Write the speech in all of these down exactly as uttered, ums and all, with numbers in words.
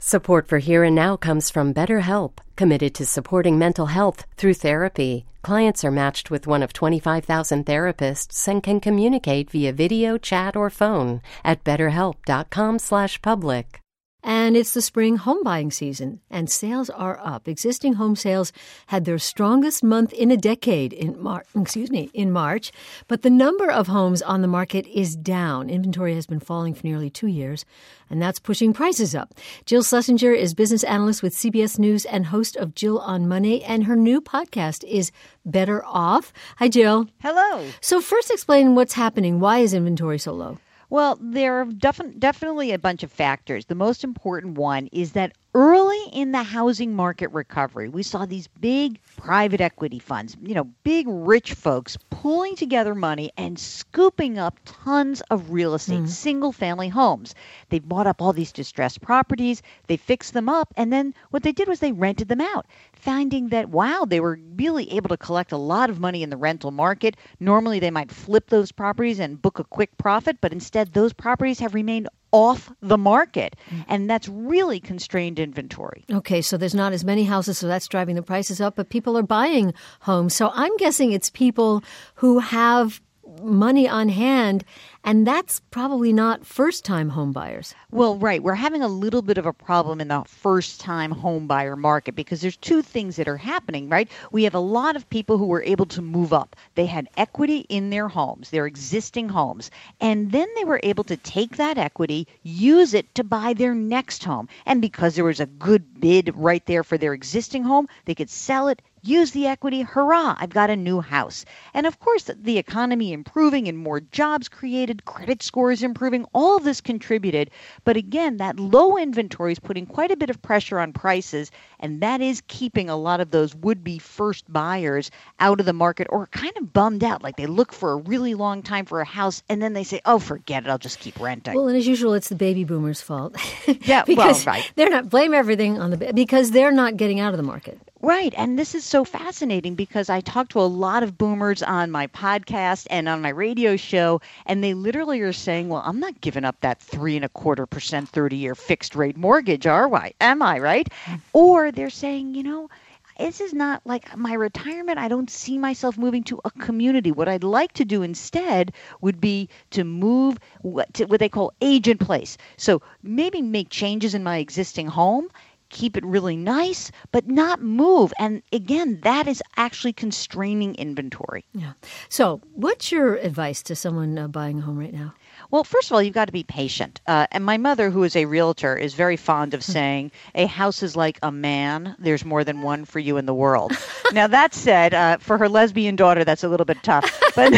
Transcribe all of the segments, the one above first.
Support for Here and Now comes from BetterHelp, committed to supporting mental health through therapy. Clients are matched with one of twenty-five thousand therapists and can communicate via video, chat, or phone at betterhelp.com slash public. And it's the spring home buying season, and sales are up. Existing home sales had their strongest month in a decade in Mar- excuse me, in March, but the number of homes on the market is down. Inventory has been falling for nearly two years, and that's pushing prices up. Jill Schlesinger is business analyst with C B S News and host of Jill on Money, and her new podcast is Better Off. Hi, Jill. Hello. So first explain what's happening. Why is inventory so low? Well, there are defi- definitely a bunch of factors. The most important one is that early in the housing market recovery, we saw these big private equity funds, you know, big rich folks pulling together money and scooping up tons of real estate, mm. single family homes. They bought up all these distressed properties, they fixed them up, and then what they did was they rented them out, finding that, wow, they were really able to collect a lot of money in the rental market. Normally they might flip those properties and book a quick profit, but instead those properties have remained off the market, and that's really constrained inventory. Okay, so there's not as many houses, so that's driving the prices up, but people are buying homes. So I'm guessing it's people who have money on hand, and that's probably not first-time home buyers. Well, right. We're having a little bit of a problem in the first-time home buyer market because there's two things that are happening, right? We have a lot of people who were able to move up. They had equity in their homes, their existing homes, and then they were able to take that equity, use it to buy their next home. And because there was a good bid right there for their existing home, they could sell it, use the equity, hurrah, I've got a new house. And of course, the economy improving and more jobs created, credit scores improving, all of this contributed. But again, that low inventory is putting quite a bit of pressure on prices, and that is keeping a lot of those would-be first buyers out of the market or kind of bummed out. Like they look for a really long time for a house, and then they say, oh, forget it, I'll just keep renting. Well, and as usual, it's the baby boomers' fault. Yeah, because well, right. They're not, blame everything on the, because they're not getting out of the market. Right. And this is so fascinating because I talk to a lot of boomers on my podcast and on my radio show, and they literally are saying, well, I'm not giving up that three and a quarter percent thirty-year fixed rate mortgage, are I? Am I, right? Or they're saying, you know, this is not like my retirement. I don't see myself moving to a community. What I'd like to do instead would be to move to what they call age in place. So maybe make changes in my existing home, keep it really nice, but not move. And again, that is actually constraining inventory. Yeah. So what's your advice to someone uh, buying a home right now? Well, first of all, you've got to be patient. Uh, and my mother, who is a realtor, is very fond of saying, a house is like a man. There's more than one for you in the world. Now, that said, uh, for her lesbian daughter, that's a little bit tough. But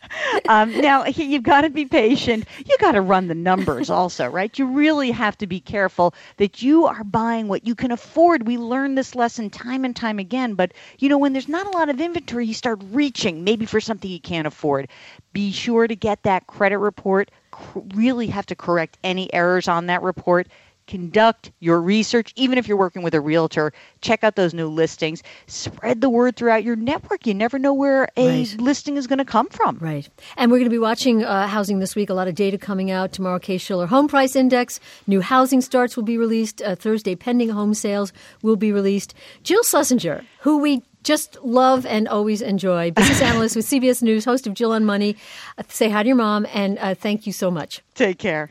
um, now, you've got to be patient. You've got to run the numbers also, right? You really have to be careful that you are buying what you can afford. We learn this lesson time and time again. But, you know, when there's not a lot of inventory, you start reaching maybe for something you can't afford. Be sure to get that credit report. Really have to correct any errors on that report. Conduct your research, even if you're working with a realtor. Check out those new listings. Spread the word throughout your network. You never know where a right. listing is going to come from. Right. And we're going to be watching uh, housing this week. A lot of data coming out. Tomorrow, Case-Shiller Home Price Index. New housing starts will be released. Uh, Thursday, pending home sales will be released. Jill Schlesinger, who we just love and always enjoy, business analyst with C B S News, host of Jill on Money. Uh, say hi to your mom, and uh, thank you so much. Take care.